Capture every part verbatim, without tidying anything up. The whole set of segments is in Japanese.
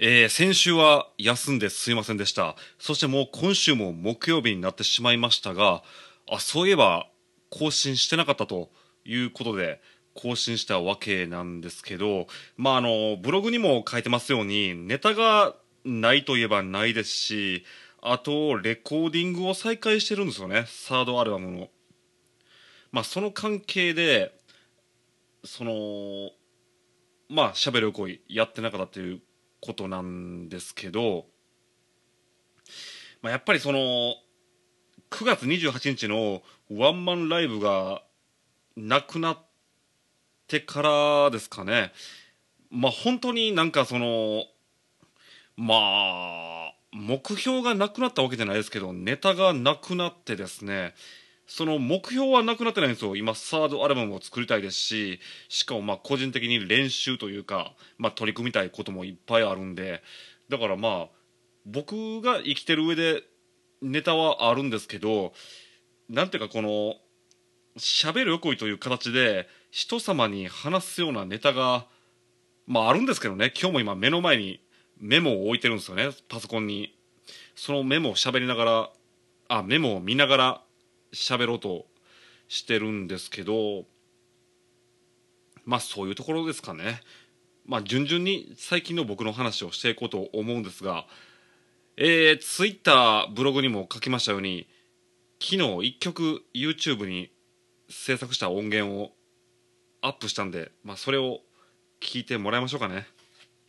えー先週は休んですいませんでした。そしてもう今週も木曜日になってしまいましたが、あ、そういえば更新してなかったということで、更新したわけなんですけど、まああの、ブログにも書いてますように、ネタがないといえばないですし、あと、レコーディングを再開してるんですよね、サードアルバムの。まあその関係で、その、まあ喋る恋やってなかったということなんですけど、まあ、やっぱりそのくがつにじゅうはちにちのワンマンライブがなくなってからですかね。まあ本当になんかそのまあ目標がなくなったわけじゃないですけど、ネタがなくなってですね、その目標はなくなってないんですよ。今サードアルバムを作りたいですし、しかもまあ個人的に練習というか、まあ、取り組みたいこともいっぱいあるんで、だからまあ僕が生きてる上でネタはあるんですけど、なんていうかこの喋る横井という形で人様に話すようなネタがまああるんですけどね。今日も今目の前にメモを置いてるんですよね、パソコンに。そのメモを喋りながら、あメモを見ながら喋ろうとしてるんですけど、まあそういうところですかね。まあ順々に最近の僕の話をしていこうと思うんですが、えー、ツイッターブログにも書きましたように、昨日一曲 YouTube に制作した音源をアップしたんで、まあそれを聞いてもらいましょうかね。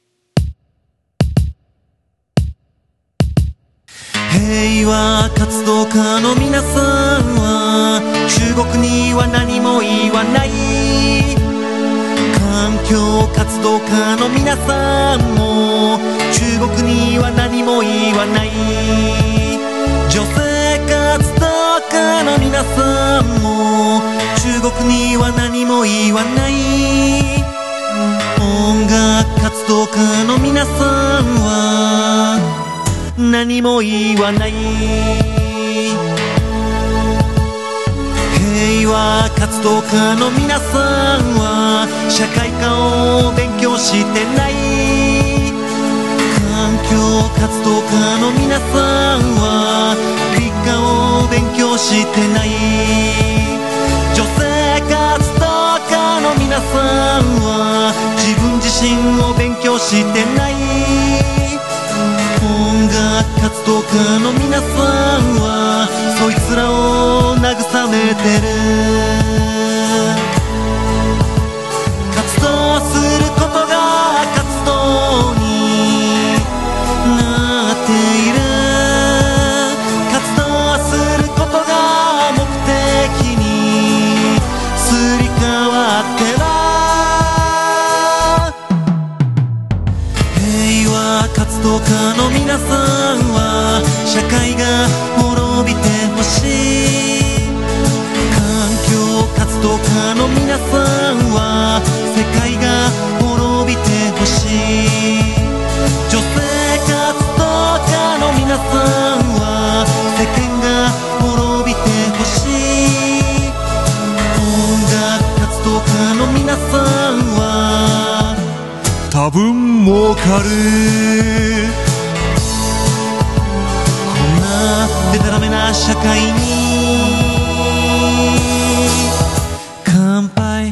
平和活動家の皆さんは中国には何も言わない。環境活動家の皆さんも中国には何も言わない。女性活動家の皆さんも中国には何も言わない。音楽活動家の皆さんは何も言わない。平和活動家の皆さんは社会科を勉強してない。環境活動家の皆さんは理科を勉強してない。女性活動家の皆さんは自分自身を勉強してない。音楽活動家の皆さんはそいつらを慰めてる。活動することが活動になっている。活動することが目的にすり替わっては平和活動家の皆さんは社会が滅びてほしい。環境活動家の皆さんは世界が滅びてほしい。女性活動家の皆さんは世間が滅びてほしい。音楽活動家の皆さんは多分儲かる。こんなデタラメな社会に乾杯。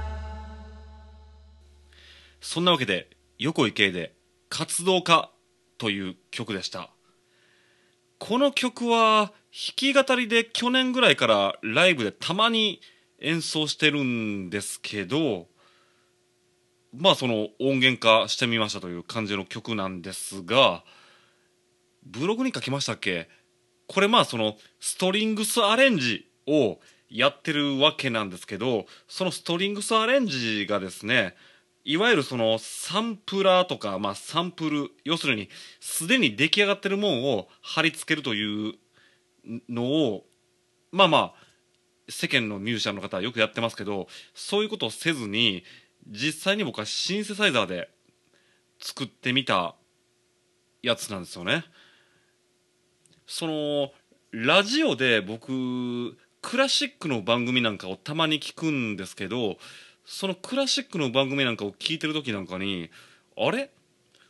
そんなわけで横井圭で活動家という曲でした。この曲は弾き語りで去年ぐらいからライブでたまに演奏してるんですけど、まあその音源化してみましたという感じの曲なんですが、ブログに書きましたっけ、これまあそのストリングスアレンジをやってるわけなんですけど、そのストリングスアレンジがですね、いわゆるそのサンプラーとか、まあサンプル、要するにすでに出来上がってるもんを貼り付けるというのを、まあまあ世間のミュージシャンの方はよくやってますけど、そういうことをせずに実際に僕はシンセサイザーで作ってみたやつなんですよね。そのラジオで僕クラシックの番組なんかをたまに聞くんですけど、そのクラシックの番組なんかを聞いてる時なんかに、あれ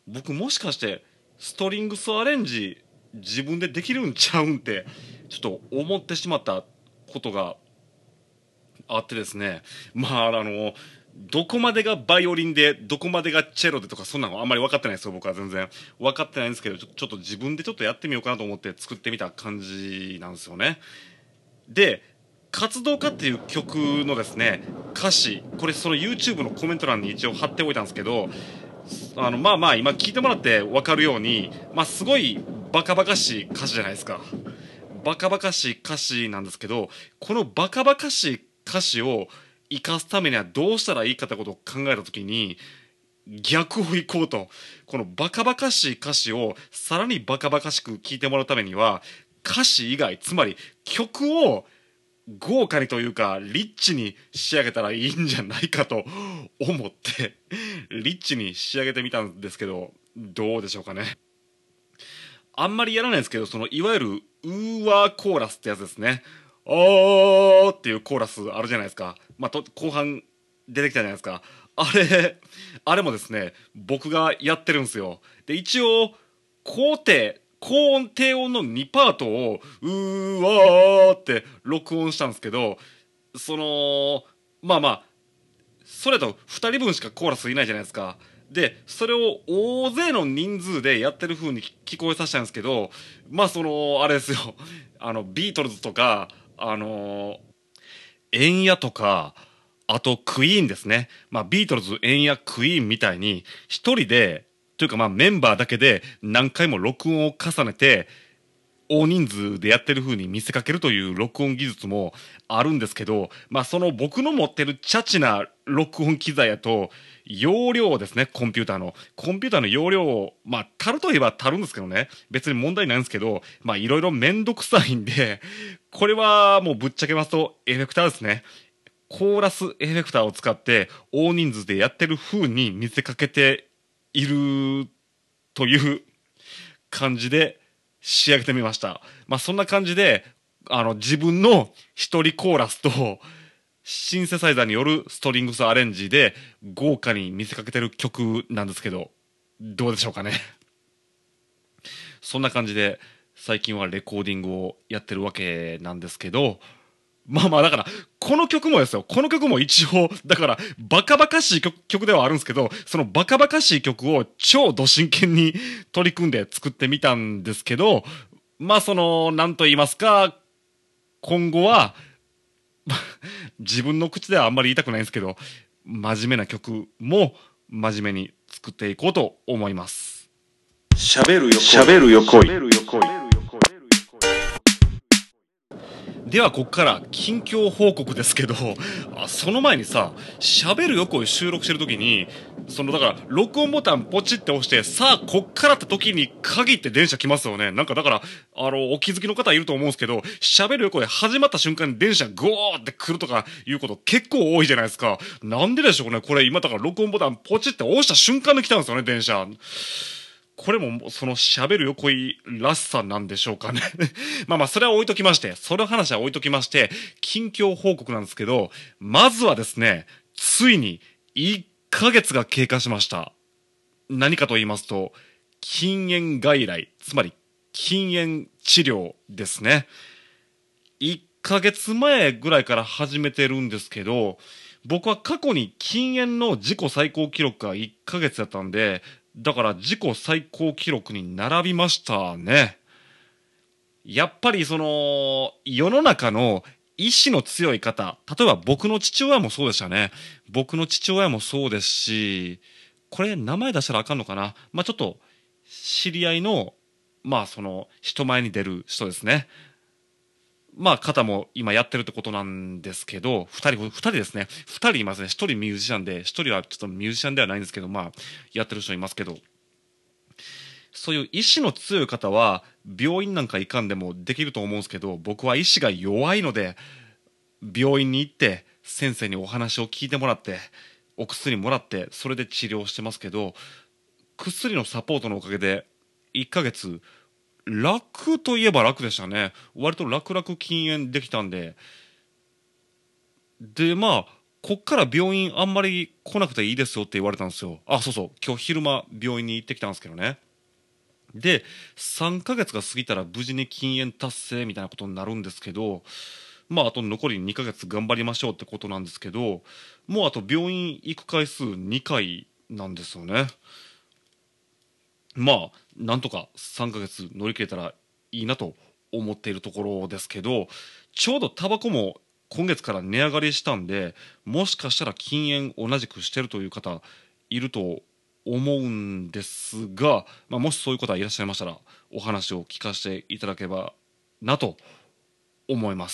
僕もしかしてストリングスアレンジ自分でできるんちゃうんってちょっと思ってしまったことがあってですね。まああのどこまでがバイオリンでどこまでがチェロでとかそんなのあんまり分かってないですよ。僕は全然分かってないんですけど、ちょ、ちょっと自分でちょっとやってみようかなと思って作ってみた感じなんですよね。で活動家っていう曲のですね歌詞、これその YouTube のコメント欄に一応貼っておいたんですけど、あのまあまあ今聞いてもらって分かるように、まあすごいバカバカしい歌詞じゃないですか。バカバカしい歌詞なんですけど、このバカバカしい歌詞を生かすためにはどうしたらいいかってことを考えた時に、逆をいこうと、このバカバカしい歌詞をさらにバカバカしく聴いてもらうためには、歌詞以外、つまり曲を豪華にというかリッチに仕上げたらいいんじゃないかと思ってリッチに仕上げてみたんですけど、どうでしょうかね。あんまりやらないですけど、そのいわゆるウーワーコーラスってやつですね。おーっていうコーラスあるじゃないですか。まあ、と後半出てきたじゃないですか。あれあれもですね僕がやってるんですよ。で一応高低高音低音のにパートをうーわーって録音したんですけど、そのまあまあそれだとふたりぶんしかコーラスいないじゃないですか。でそれを大勢の人数でやってる風に聞こえさせたんですけど、まあそのあれですよあのビートルズとかあのエンヤとかあとクイーンですね。まあビートルズ、エンヤ、クイーンみたいに一人でというかまあメンバーだけで何回も録音を重ねて大人数でやってる風に見せかけるという録音技術もあるんですけど、まあその僕の持ってるチャチな録音機材やと容量ですね、コンピューターのコンピューターの容量をまあ足るといえば足るんですけどね、別に問題ないんですけど、まあいろいろめんどくさいんで、これはもうぶっちゃけますとエフェクターですね。コーラスエフェクターを使って大人数でやってる風に見せかけているという感じで仕上げてみました。まあそんな感じであの自分の一人コーラスとシンセサイザーによるストリングスアレンジで豪華に見せかけてる曲なんですけど、どうでしょうかね。そんな感じで最近はレコーディングをやってるわけなんですけど、まあまあだからこの曲もですよ、この曲も一応だからバカバカしい 曲, 曲ではあるんですけど、そのバカバカしい曲を超ど真剣に取り組んで作ってみたんですけど、まあその何と言いますか、今後は自分の口ではあんまり言いたくないんですけど、真面目な曲も真面目に作っていこうと思います。 しゃべるよしゃべるよこい。ではここから近況報告ですけど、あその前にさ、しゃべるよこい収録してる時にそのだから録音ボタンポチって押してさあこっからって時に限って電車来ますよね。なんかだからあのお気づきの方いると思うんですけど、しゃべるよこい始まった瞬間に電車ゴーって来るとかいうこと結構多いじゃないですか。なんででしょうねこれ。今だから録音ボタンポチって押した瞬間に来たんですよね電車。これもその喋る横井らしさなんでしょうかねまあまあそれは置いときまして、その話は置いときまして近況報告なんですけど、まずはですねついにいっかげつが経過しました。何かと言いますと禁煙外来、つまり禁煙治療ですね。いっかげつまえぐらいから始めてるんですけど、僕は過去に禁煙の自己最高記録がいっかげつだったんで、だから自己最高記録に並びましたね。やっぱりその世の中の意志の強い方、例えば僕の父親もそうでしたね。僕の父親もそうですし、これ名前出したらあかんのかな、まあちょっと知り合いのまあその人前に出る人ですね。まあ方も今やってるってことなんですけど、ふたりふたりですね、ふたりいますね。ひとりミュージシャンで、ひとりはちょっとミュージシャンではないんですけど、まあやってる人いますけど、そういう意志の強い方は病院なんか行かんでもできると思うんですけど、僕は意志が弱いので病院に行って先生にお話を聞いてもらってお薬もらってそれで治療してますけど、薬のサポートのおかげでいっかげつ楽といえば楽でしたね。割と楽々禁煙できたんで、でまあこっから病院あんまり来なくていいですよって言われたんですよ。あ、そうそう、今日昼間病院に行ってきたんですけどね。で、さんかげつが過ぎたら無事に禁煙達成みたいなことになるんですけど、まああと残りにかげつ頑張りましょうってことなんですけど、もうあと病院行く回数にかいなんですよね。まあなんとかさんかげつ乗り切れたらいいなと思っているところですけど、ちょうどタバコも今月から値上がりしたんで、もしかしたら禁煙同じくしてるという方いると思うんですが、まあ、もしそういう方いらっしゃいましたらお話を聞かせていただければなと思います。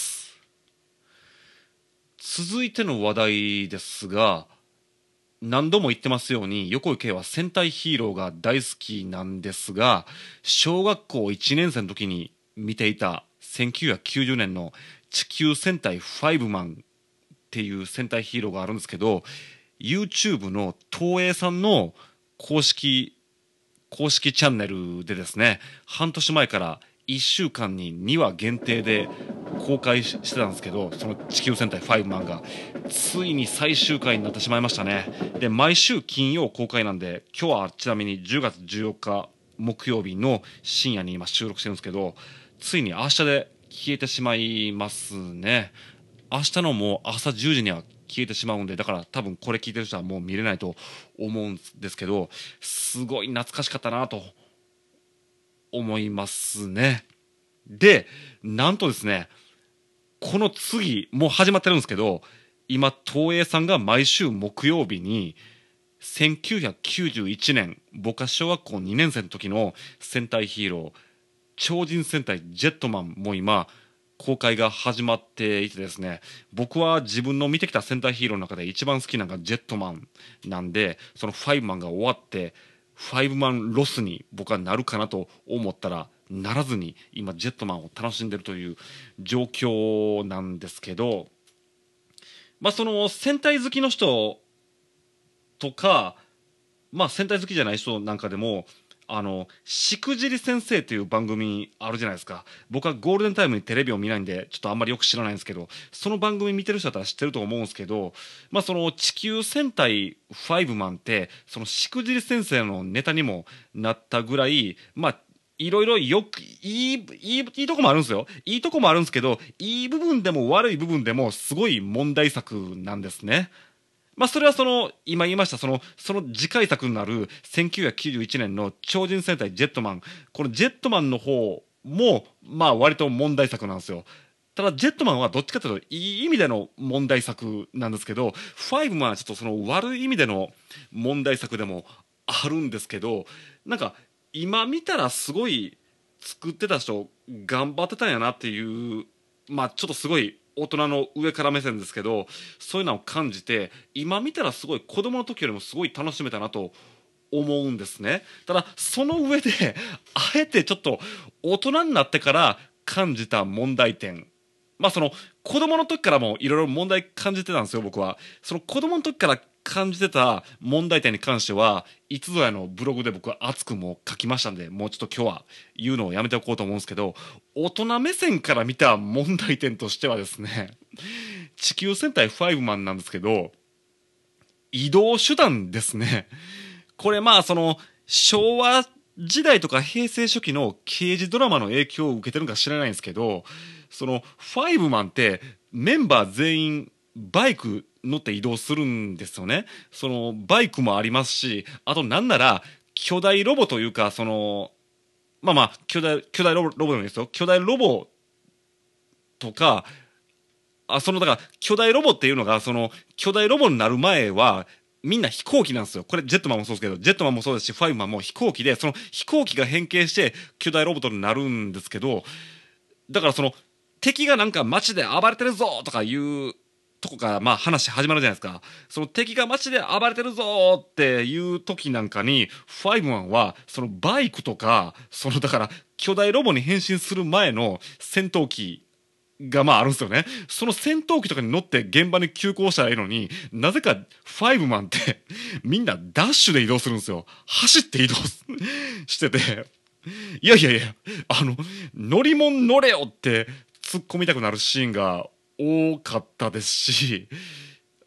続いての話題ですが、何度も言ってますように横井圭は戦隊ヒーローが大好きなんですが、小学校いちねん生の時に見ていたせんきゅうひゃくきゅうじゅうねんの地球戦隊ファイブマンっていう戦隊ヒーローがあるんですけど、 YouTube の東映さんの公式公式チャンネルでですね、半年前からいっしゅうかんににわ限定で公開してたんですけど、その地球戦隊ファイブマンがついに最終回になってしまいましたね。で、毎週金曜公開なんで、今日はちなみにじゅうがつじゅうよっか木曜日の深夜に今収録してるんですけど、ついに明日で消えてしまいますね。明日のもう朝じゅうじには消えてしまうんで、だから多分これ聞いてる人はもう見れないと思うんですけど、すごい懐かしかったなと思いますね。で、なんとですね、この次もう始まってるんですけど、今東映さんが毎週木曜日にせんきゅうひゃくきゅうじゅういちねん、僕が小学校にねん生の時の戦隊ヒーロー超人戦隊ジェットマンも今公開が始まっていてですね、僕は自分の見てきた戦隊ヒーローの中で一番好きなのがジェットマンなんで、そのファイブマンが終わってファイブマンロスに僕はなるかなと思ったらならずに、今ジェットマンを楽しんでるという状況なんですけど、まあその戦隊好きの人とか、まあ戦隊好きじゃない人なんかでも、あのしくじり先生っていう番組あるじゃないですか。僕はゴールデンタイムにテレビを見ないんでちょっとあんまりよく知らないんですけど、その番組見てる人だったら知ってると思うんですけど、まあその地球戦隊ファイブマンってそのしくじり先生のネタにもなったぐらい、まあいろいろよくいい、いい、いいとこもあるんですよ。いいとこもあるんですけど、いい部分でも悪い部分でもすごい問題作なんですね。まあそれはその今言いましたそのその次回作になるせんきゅうひゃくきゅうじゅういちねんの超人戦隊ジェットマン、このジェットマンの方もまあ割と問題作なんですよ。ただジェットマンはどっちかというといい意味での問題作なんですけど、ファイブマンはちょっとその悪い意味での問題作でもあるんですけど、なんか今見たらすごい作ってた人頑張ってたんやなっていう、まあちょっとすごい大人の上から目線ですけど、そういうのを感じて今見たらすごい子供の時よりもすごい楽しめたなと思うんですね。ただその上であえてちょっと大人になってから感じた問題点、まあその子供の時からもいろいろ問題感じてたんですよ。僕はその子供の時から感じてた問題点に関してはいつぞやのブログで僕は熱くも書きましたんで、もうちょっと今日は言うのをやめておこうと思うんですけど、大人目線から見た問題点としてはですね、地球戦隊ファイブマンなんですけど、移動手段ですね。これまあその昭和時代とか平成初期の刑事ドラマの影響を受けてるのか知らないんですけど、そのファイブマンってメンバー全員バイク乗って移動するんですよね。そのバイクもありますし、あとなんなら巨大ロボというか、そのまあまあ巨大巨大ロボロボなんですよ。巨大ロボとか、あそのだから巨大ロボっていうのがその巨大ロボになる前はみんな飛行機なんですよ。これジェットマンもそうですけど、ジェットマンもそうですしファイブマンも飛行機で、その飛行機が変形して巨大ロボットになるんですけど、だからその敵がなんか街で暴れてるぞとかいうとこからまあ話始まるじゃないですか。その敵が街で暴れてるぞっていう時なんかにファイブマンはそのバイクとか、そのだから巨大ロボに変身する前の戦闘機がまああるんですよね。その戦闘機とかに乗って現場に急行したらいいのに、なぜかファイブマンってみんなダッシュで移動するんですよ。走って移動してて、いやいやいや、あの乗り物乗れよって突っ込みたくなるシーンが多かったですし、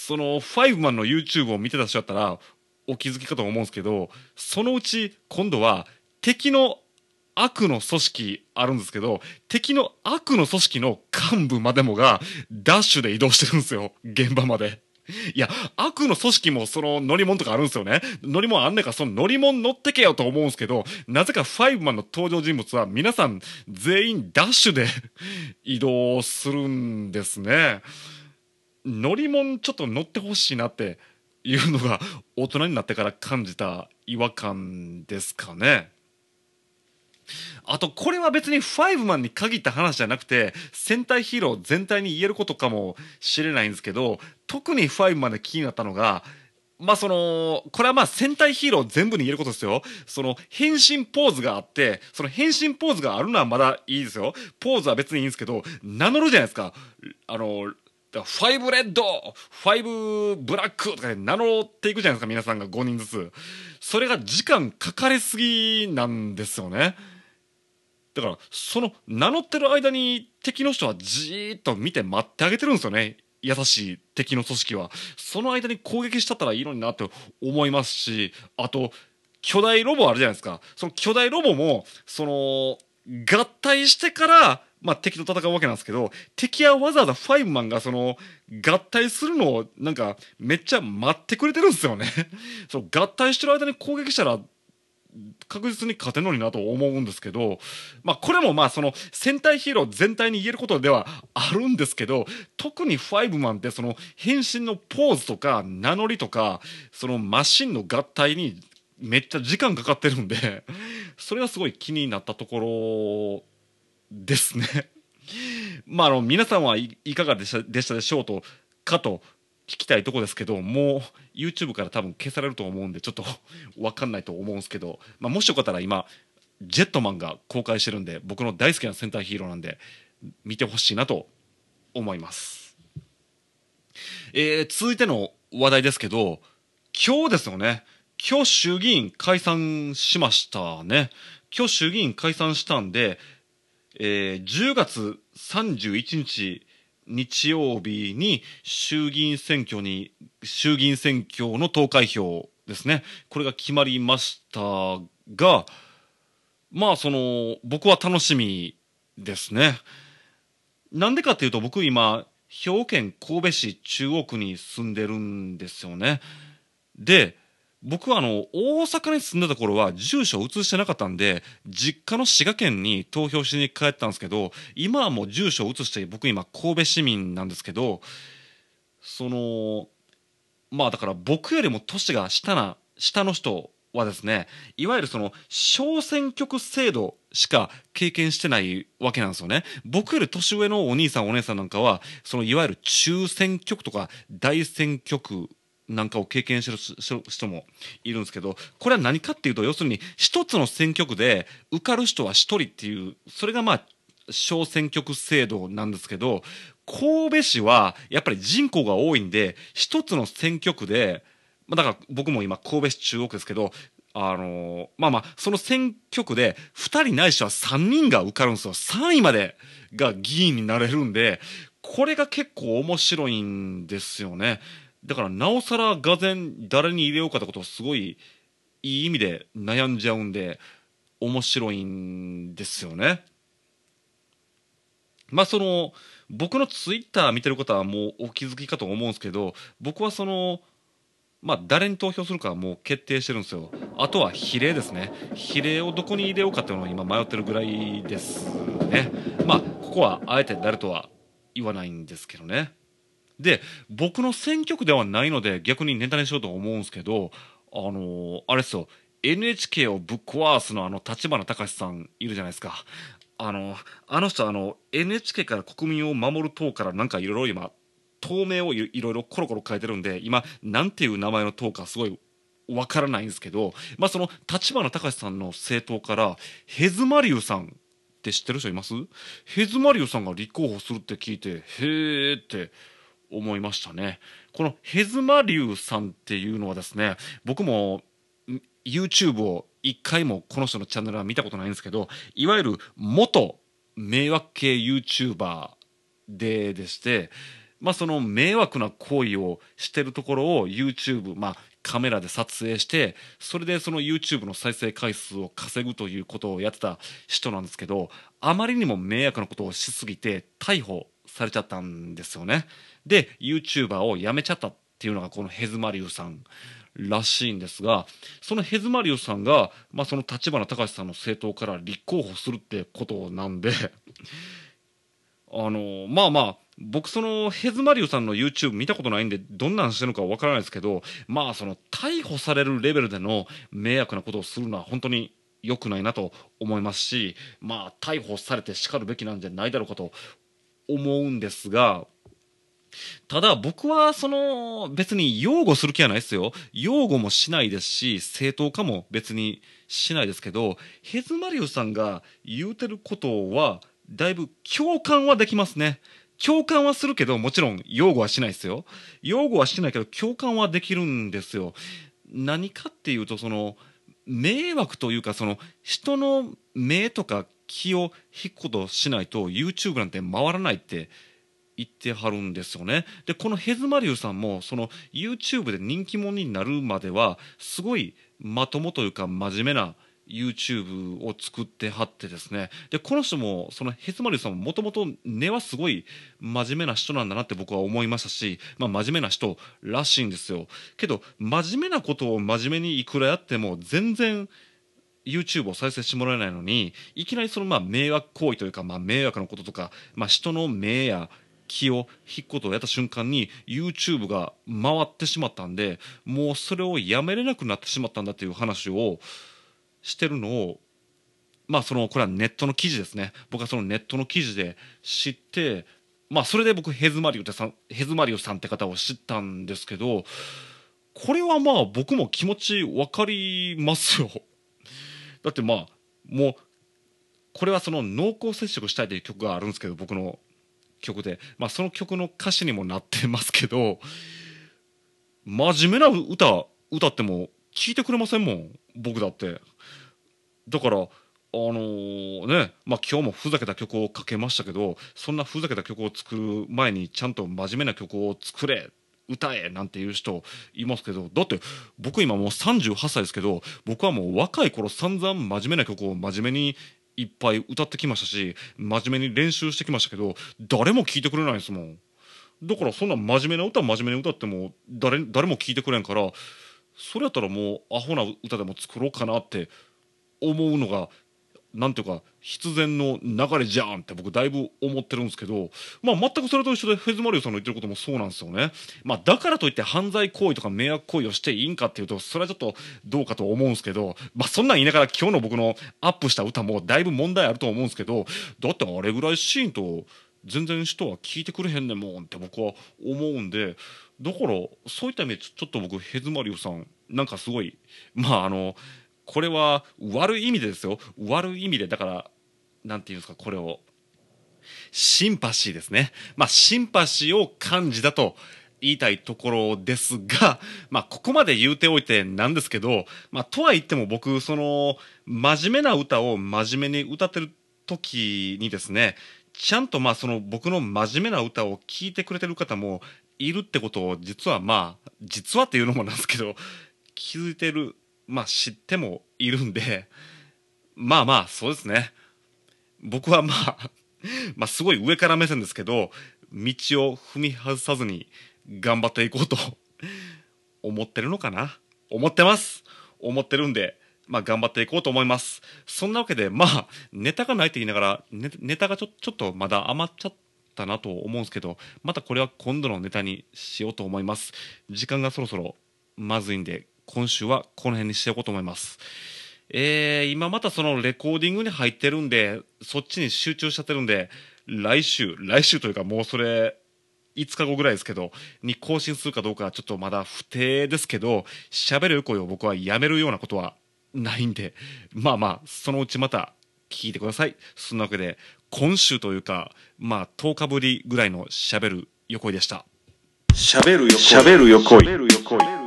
そのファイブマンの YouTube を見てた人だったらお気づきかと思うんですけど、そのうち今度は敵の悪の組織あるんですけど、敵の悪の組織の幹部までもがダッシュで移動してるんですよ、現場まで。いや、悪の組織もその乗り物とかあるんですよね。乗り物あんねんからその乗り物乗ってけよと思うんですけど、なぜかファイブマンの登場人物は皆さん全員ダッシュで移動するんですね。乗り物ちょっと乗ってほしいなっていうのが大人になってから感じた違和感ですかね。あとこれは別にファイブマンに限った話じゃなくて戦隊ヒーロー全体に言えることかもしれないんですけど、特にファイブマンで気になったのが、まあそのこれはまあ戦隊ヒーロー全部に言えることですよ。その変身ポーズがあって、その変身ポーズがあるのはまだいいですよ。ポーズは別にいいんですけど、名乗るじゃないですか。あのファイブレッド、ファイブブラックとかで名乗っていくじゃないですか、皆さんがごにんずつ。それが時間かかりすぎなんですよね。だからその名乗ってる間に敵の人はじーっと見て待ってあげてるんですよね。優しい敵の組織はその間に攻撃したったらいいのになって思いますし、あと巨大ロボあるじゃないですか。その巨大ロボもその合体してからまあ敵と戦うわけなんですけど、敵はわざわざファイブマンがその合体するのをなんかめっちゃ待ってくれてるんですよね。そう合体してる間に攻撃したら確実に勝てるのになと思うんですけど、まあこれもまあその戦隊ヒーロー全体に言えることではあるんですけど、特にファイブマンってその変身のポーズとか名乗りとかそのマシンの合体にめっちゃ時間かかってるんで、それがすごい気になったところですね。まああの皆さんはいかがでしたでしたでしょうとかと聞きたいとこですけど、もう YouTube から多分消されると思うんでちょっと分かんないと思うんですけど、まあ、もしよかったら今ジェットマンが公開してるんで、僕の大好きな戦隊ヒーローなんで見てほしいなと思います。えー、続いての話題ですけど、今日ですよね。今日衆議院解散しましたね。今日衆議院解散したんで、えー、じゅうがつさんじゅういちにち日曜日に衆議院選挙に衆議院選挙の投開票ですね、これが決まりましたが、まあその僕は楽しみですね。なんでかっていうと、僕今兵庫県神戸市中央区に住んでるんですよね。で僕はあの大阪に住んでた頃は住所を移してなかったんで、実家の滋賀県に投票しに帰ったんですけど、今はもう住所を移して、僕今神戸市民なんですけど、そのまあだから僕よりも年が下な下の人はですね、いわゆるその小選挙区制度しか経験してないわけなんですよね。僕より年上のお兄さんお姉さんなんかはそのいわゆる中選挙区とか大選挙区なんかを経験してる人もいるんですけど、これは何かっていうと、要するに一つの選挙区で受かる人は一人っていう、それがまあ小選挙区制度なんですけど、神戸市はやっぱり人口が多いんで一つの選挙区で、まあ、だから僕も今神戸市中央区ですけど、あのー、まあまあその選挙区でふたりないしはさんにんが受かるんですよ。さんいまでが議員になれるんで、これが結構面白いんですよね。だからなおさらがぜん誰に入れようかってことをすごいいい意味で悩んじゃうんで面白いんですよね。まあその僕のツイッター見てる方はもうお気づきかと思うんですけど、僕はそのまあ誰に投票するかはもう決定してるんですよ。あとは比例ですね。比例をどこに入れようかっていうのを今迷ってるぐらいですね。まあここはあえて誰とは言わないんですけどね。で僕の選挙区ではないので逆にネタにしようと思うんですけど、あのー、あれですよ、 エヌエイチケー をぶっ壊すのあの立花隆さんいるじゃないですか。あのあの人あの エヌエイチケー から国民を守る党からなんかいろいろ今党名をいろいろコロコロ変えてるんで、今なんていう名前の党かすごいわからないんですけど、まあその立花隆さんの政党からヘズマリュウさんって知ってる人います？ヘズマリュウさんが立候補するって聞いて、へーって思いましたね。このヘズマリュウさんっていうのはですね、僕も YouTube を一回もこの人のチャンネルは見たことないんですけど、いわゆる元迷惑系 YouTuber ででして、 まあその迷惑な行為をしてるところを YouTube、まあカメラで撮影して、それでその YouTube の再生回数を稼ぐということをやってた人なんですけど、あまりにも迷惑なことをしすぎて逮捕されちゃったんですよね。で YouTuber を辞めちゃったっていうのがこのヘズマリュウさんらしいんですが、そのヘズマリュウさんが、まあ、その立花隆さんの政党から立候補するってことなんであのまあまあ僕そのヘズマリュウさんの YouTube 見たことないんでどんなんしてるのかわからないですけど、まあその逮捕されるレベルでの迷惑なことをするのは本当に良くないなと思いますし、まあ逮捕されて叱るべきなんじゃないだろうかと思うんですが、ただ僕はその別に擁護する気はないですよ。擁護もしないですし正当化も別にしないですけど、ヘズマリュウさんが言うてることはだいぶ共感はできますね。共感はするけどもちろん擁護はしないですよ。擁護はしないけど共感はできるんですよ。何かっていうと、その迷惑というか、その人の目とか気を引くことをしないと YouTube なんて回らないって言ってはるんですよね。でこのヘズマリュウさんもその YouTube で人気者になるまではすごいまともというか真面目な YouTube を作ってはってですね、でこの人もそのヘズマリュウさんももともと根はすごい真面目な人なんだなって僕は思いましたし、まあ、真面目な人らしいんですよ。けど真面目なことを真面目にいくらやっても全然YouTube を再生してもらえないのに、いきなりそのまあ迷惑行為というか、まあ迷惑のこととか、まあ、人の目や気を引くことをやった瞬間に YouTube が回ってしまったんで、もうそれをやめれなくなってしまったんだっていう話をしてるのを、まあそのこれはネットの記事ですね。僕はそのネットの記事で知って、まあそれで僕ヘズマリュウってさんヘズマリュウさんって方を知ったんですけど、これはまあ僕も気持ち分かりますよ。だってまあもうこれはその濃厚接触したいという曲があるんですけど、僕の曲で、まあ、その曲の歌詞にもなってますけど、真面目な歌歌っても聴いてくれませんもん、僕だって。だからあのー、ね、まあ今日もふざけた曲をかけましたけど、そんなふざけた曲を作る前にちゃんと真面目な曲を作れ歌えなんていう人いますけど、だって僕今もうさんじゅうはっさいですけど、僕はもう若い頃散々真面目な曲を真面目にいっぱい歌ってきましたし、真面目に練習してきましたけど誰も聴いてくれないですもん。だからそんな真面目な歌真面目に歌っても誰誰も聴いてくれんから、それやったらもうアホな歌でも作ろうかなって思うのがなんていうか必然の流れじゃんって僕だいぶ思ってるんですけど、まあ全くそれと一緒でヘズマリュウさんの言ってることもそうなんですよね。まあだからといって犯罪行為とか迷惑行為をしていいんかっていうとそれはちょっとどうかと思うんですけど、まあそんなん言いながら今日の僕のアップした歌もだいぶ問題あると思うんですけど、だってあれぐらいシーンと全然人は聞いてくれへんねんもんって僕は思うんで、だからそういった意味でちょっと僕ヘズマリュウさんなんかすごいまああのこれは悪い意味でですよ、悪い意味で、だからなんていうんですか、これをシンパシーですね。まあシンパシーを感じたと言いたいところですが、まあここまで言うておいてなんですけど、まあとは言っても僕その真面目な歌を真面目に歌ってる時にですね、ちゃんとまあその僕の真面目な歌を聴いてくれてる方もいるってことを実はまあ実はっていうのもなんですけど気づいてる、まあ知ってもいるんで、まあまあそうですね、僕はまあまあすごい上から目線ですけど道を踏み外さずに頑張っていこうと思ってるのかな、思ってます思ってるんで、まあ頑張っていこうと思います。そんなわけでまあネタがないと言いながら ネ, ネタがちょちょっとまだ余っちゃったなと思うんですけど、またこれは今度のネタにしようと思います。時間がそろそろまずいんで今週はこの辺にしておこうと思います。えー、今またそのレコーディングに入ってるんでそっちに集中しちゃってるんで、来週来週というかもうそれいつかごぐらいですけどに更新するかどうかはちょっとまだ不定ですけど、喋る声を僕はやめるようなことはないんで、まあまあそのうちまた聞いてください。そんなわけで今週というかまあとおかぶりぐらいの喋る横井でした。 喋る横井、喋る横井。